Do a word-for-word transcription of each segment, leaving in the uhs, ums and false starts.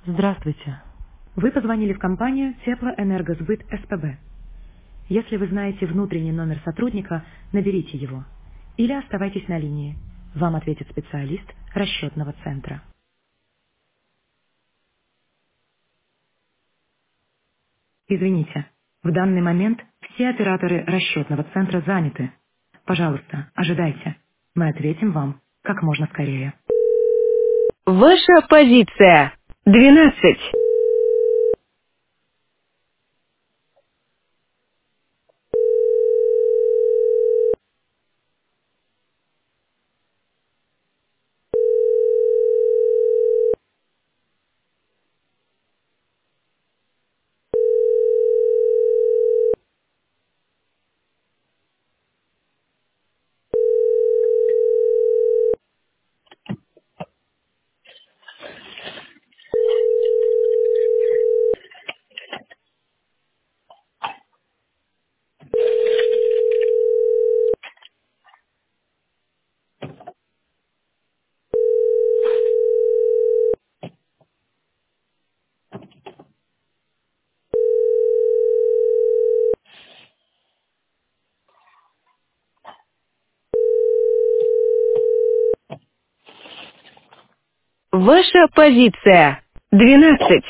Здравствуйте. Вы позвонили в компанию Теплоэнергосбыт СПБ. Если вы знаете внутренний номер сотрудника, наберите его. Или оставайтесь на линии. Вам ответит специалист расчетного центра. Извините, в данный момент все операторы расчетного центра заняты. Пожалуйста, ожидайте. Мы ответим вам как можно скорее. Ваша позиция. Двенадцать. Ваша позиция. Двенадцать.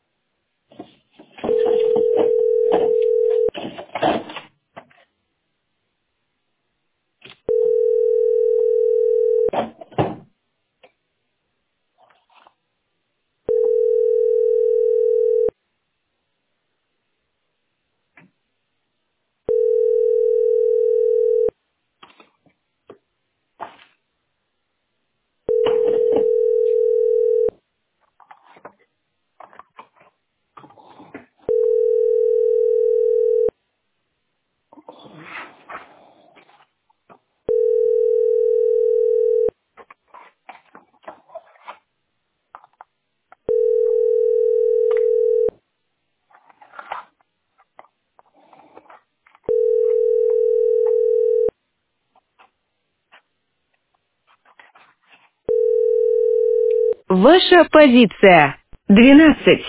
Ваша позиция. Двенадцать.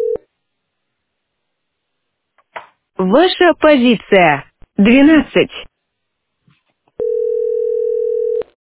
Ваша позиция. Двенадцать.